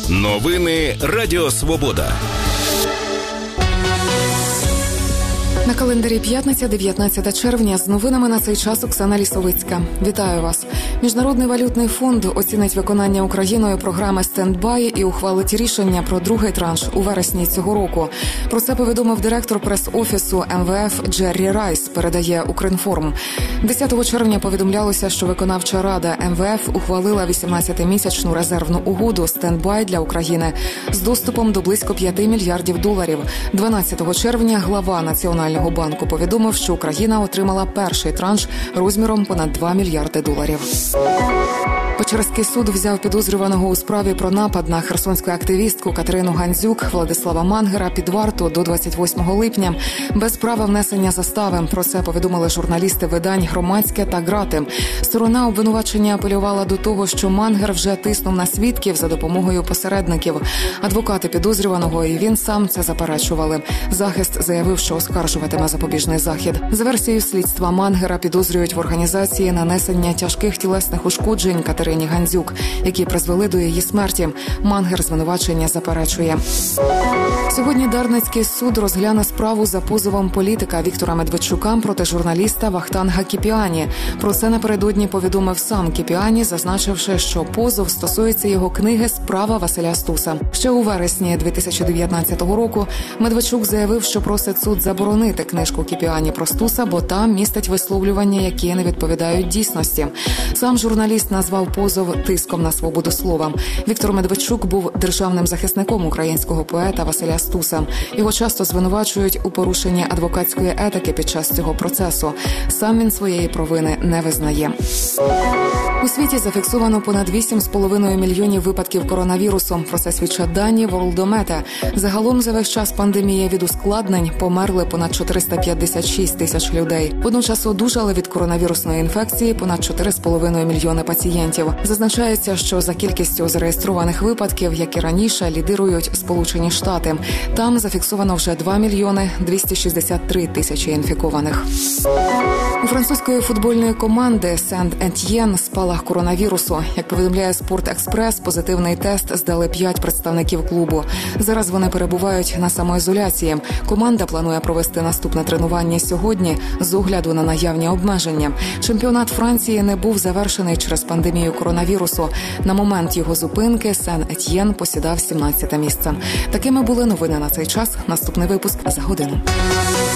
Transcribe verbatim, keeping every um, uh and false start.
Новини Радіо Свобода. На календарі п'ятниця, дев'ятнадцяте червня. З новинами на цей час Оксана Лісовицька. Вітаю вас. Міжнародний валютний фонд оцінить виконання Україною програми «Стендбай» і ухвалить рішення про другий транш у вересні цього року. Про це повідомив директор прес-офісу ем ве еф Джеррі Райс, передає Укрінформ. десятого червня повідомлялося, що виконавча рада ем ве еф ухвалила вісімнадцятимісячну резервну угоду «Стендбай» для України з доступом до близько п'яти мільярдів доларів. дванадцятого червня глава Національного банку повідомив, що Україна отримала перший транш розміром понад два мільярди доларів. Печерський суд взяв підозрюваного у справі про напад на херсонську активістку Катерину Гандзюк Владислава Мангера під варту до двадцять восьмого липня без права внесення застави. Про це повідомили журналісти видань «Громадське» та «Грати». Сторона обвинувачення апелювала до того, що Мангер вже тиснув на свідків за допомогою посередників. Адвокати підозрюваного і він сам це заперечували. Захист заявив, що оскаржуватиме запобіжний захід. За версією слідства, Мангера підозрюють в організації нанесення тяжких тілесних ушкоджень Катерині Гандзюк, які призвели до її смерті. Мангер звинувачення заперечує. Сьогодні Дарницький суд розгляне справу за позовом політика Віктора Медведчука проти журналіста Вахтанга Кіпіані. Про це напередодні повідомив сам Кіпіані, зазначивши, що позов стосується його книги «Справа Василя Стуса». Ще у вересні дві тисячі дев'ятнадцятого року Медведчук заявив, що просить суд заборонити книжку Кіпіані про Стуса, бо там містить висловлювання, які не відповідають дійсності. Сам журналіст назвав позов тиском на свободу слова. Віктор Медведчук був державним захисником українського поета Василя Стуса. Його часто звинувачують у порушенні адвокатської етики під час цього процесу. Сам він своєї провини не визнає. У світі зафіксовано понад вісім з половиною мільйонів випадків коронавірусу. Про це свідчать дані Worldometer. Загалом за весь час пандемії від ускладнень померли понад чотириста п'ятдесят шість тисяч людей. Водночас одужали від коронавірусної інфекції понад чотири з половиною мільйони пацієнтів. Зазначається, що за кількістю зареєстрованих випадків, як і раніше, лідирують Сполучені Штати. Там зафіксовано вже два мільйони двісті шістдесят три тисячі інфікованих. У французької футбольної команди Сент-Етьєн спалах коронавірусу. Як повідомляє «Спорт-Експрес», позитивний тест здали п'ять представників клубу. Зараз вони перебувають на самоізоляції. Команда планує провести наступне тренування сьогодні з огляду на наявні обмеження. Чемпіонат Франції не був завершений через пандемію коронавірусу. На момент його зупинки Сен-Етьєн посідав сімнадцяте місце. Такими були новини на цей час. Наступний випуск за годину.